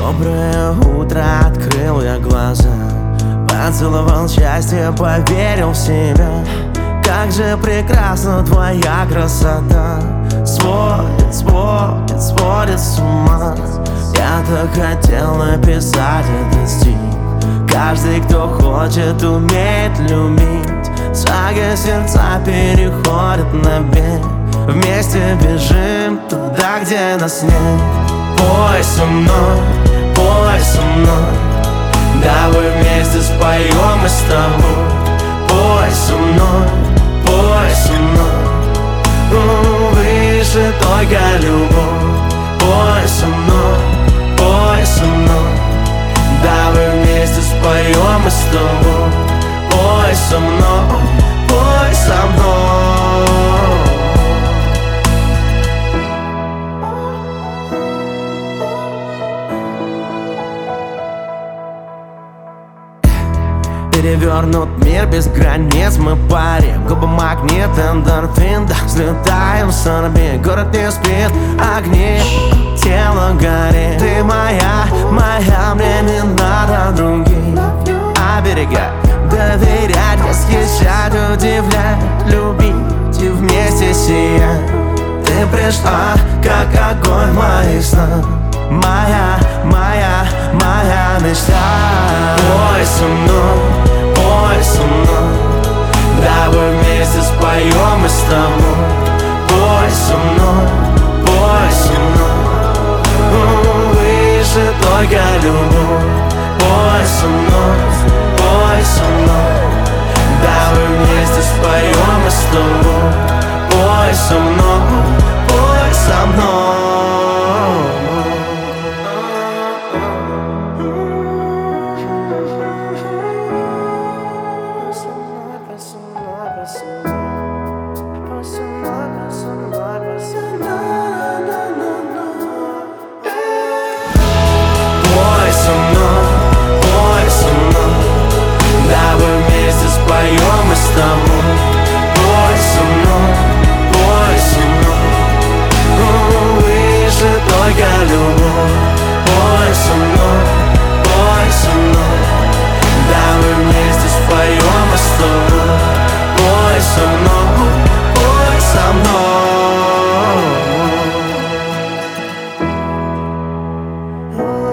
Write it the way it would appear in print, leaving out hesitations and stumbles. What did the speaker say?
Доброе утро, открыл я глаза, поцеловал счастье, поверил в себя. Как же прекрасна твоя красота, сводит, сводит, сводит с ума. Я так хотел написать этот стих. Каждый, кто хочет, умеет любить. Сага сердца переходит на бег. Вместе бежим туда, где нас нет. Пой со мной, пой со мной. Давай вместе споем мы с тобой. Пой со мной, пой со мной. Выше только любовь. Пой со мной, пой со мной. Давай вместе споем мы с тобой. Пой со мной, пой со мной. Перевернут мир без границ, мы парим. Губы магнит, эндорфин, да, взлетаем с орбит. Город не спит, огни, тело горит. Ты моя, моя, мне не надо других. Оберегать, доверять, восхищать, удивлять, любить и вместе сиять. Ты пришла, как огонь в моих снах. Моя, моя, моя мечта. Пой со мной, пой со мной. Давай вместе споем мы с тобой. Пой со мной, пой со мной. Выше только любовь. Пой со мной, пой со мной. Давай вместе споем мы с тобой. Пой со мной, пой со мной. Споем мы с тобой. Пой со мной, пой со мной. Выше только любовь. Пой со мной, пой со мной. Давай вместе споем мы с тобой. Пой со мной, пой со мной.